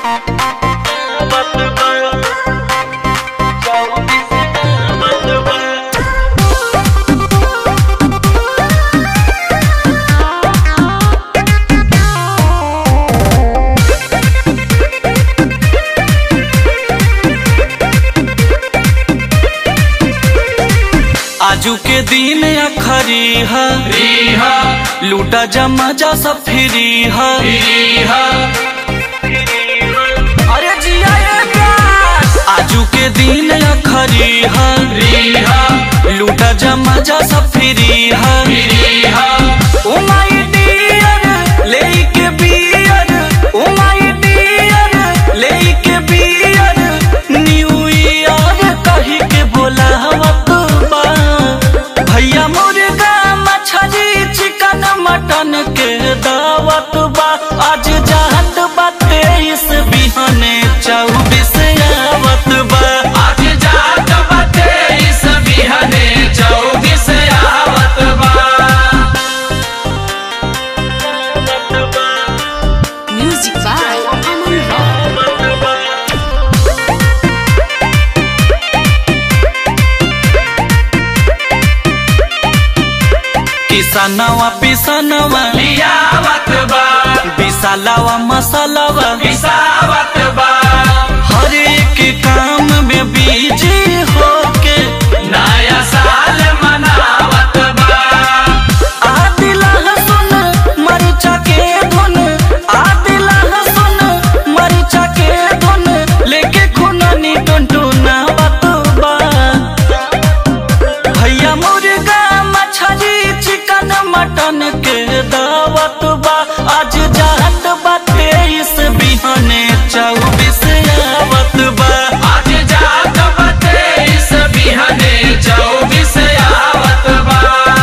आजू के दिन अखरी है लूटा जमा जा सब फ्री है अरे जिया ये प्यार। आजू के दिन अखरी है लूटा जमा जा सब फ्री है ओ माय डियर लेके बियर ओ माय डियर लेके बियर न्यू ईयर कही के बोलावत बा भैया मुर्गा मछली चिकन मटन के दावत बा आज जात बा 23 बिहने 24 आवत बा आज जात बा 23 बिहने 24 आवत बा। Music by Aman Rock. किसनवा पिसनवा लियावत बा बिसालावा मसालावा पिसावत बा हर एक काम में बिजी होके नया साल मनावत बा आदिला सुन मरचा के धुन आदिला सुन मरचा के धुन लेके खुनानी टुनटुना बतबा भैया मुर्गा मछली चिकन मटन के दावत बा आज जात बा 23 बिहने 24 आवत बा आज जात बा 23 बिहने 24 आवत बा।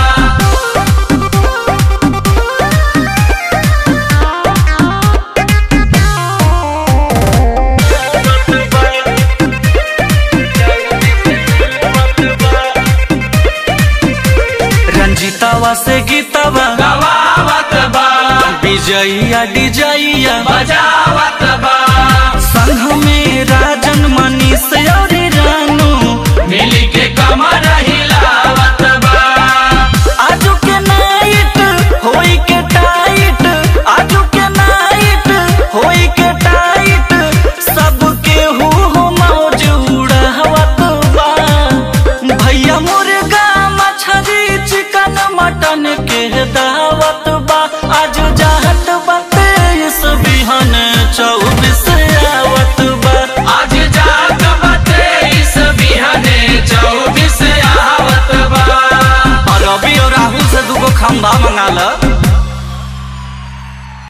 रंजीतावा से गीतावा गवावत बा विजयिया डिजयिया बजावत बा संघ में राजन मनीष और रानू मिली के कमर हिलावत बा आजू के नाइट होई के टाइट आजू के नाइट होई के टाइट सबके हो मौज उड़ावत बा भैया मुर्गा मछली चिकन मटन के दावत बा आज जात बा 23 बिहन 24 आवत बा आज जात बा 23 बिहने 24 आवत बा। और रवि और राहुल से दूगो खंभा मंगा ल